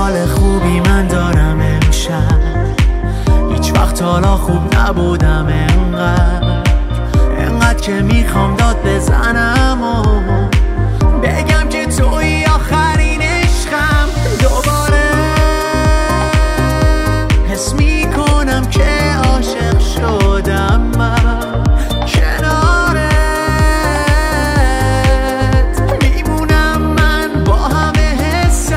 حال خوبی من دارم امشب، هیچ وقت حالا خوب نبودم انقدر که میخوام داد بزنم و بگم که توی آخرین عشقم. دوباره حس میکنم که عاشق شدم من، کنارت میمونم من با همه حسم.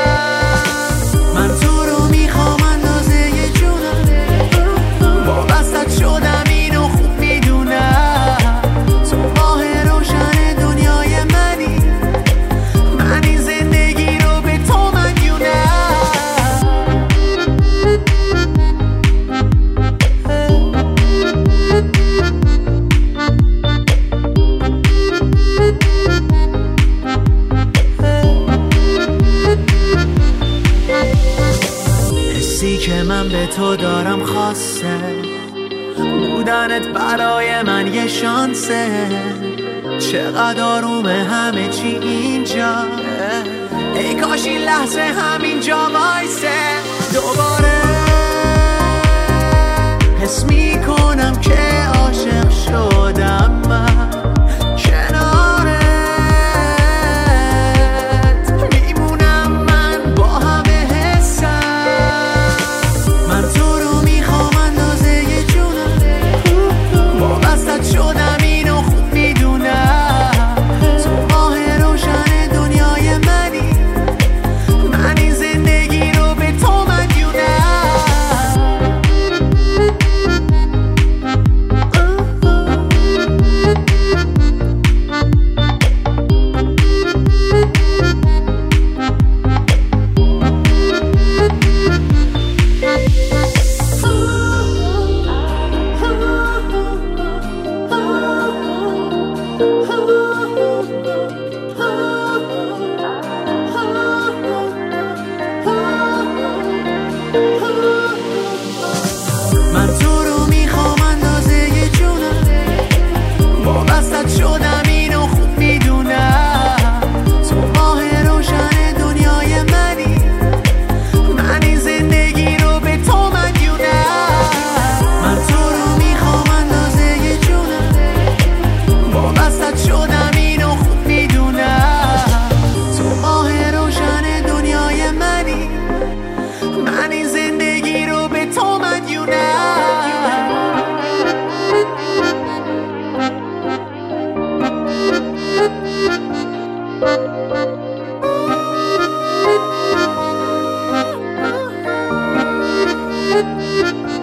من تو رو میخوام اندازه جونم، وابستت شدم اینو خوب میدونم. تو ماه روشن دنیای منی، من این زندگی رو به تو مدیونم. حسی که من به تو دارم خاصه، بودنت برای من یه شانسه. چقدر آرومه همه چی اینجا، ای کاش این لحظه همینجا وایسه. دوباره حس میکنم که عاشق شدم من، کنارت میمونم من با همه حسم. من تو رو میخوام اندازه جونم، وابستت شدم اینو خوب میدونم. تو ماه روشن دنیای منی، من این زندگی رو به تو مدیونم. من تو رو میخوام اندازه جونم، وابستت شدم اینو خوب میدونم. تو ماه روشن دنیای منی، من این زندگی رو به تو مدیونم. من تو رو میخوام اندازه جونم، وابستت شدم اینو خوب میدونم. تو ماه روشن دنیای منی، من این زندگی رو به تو مدیونم.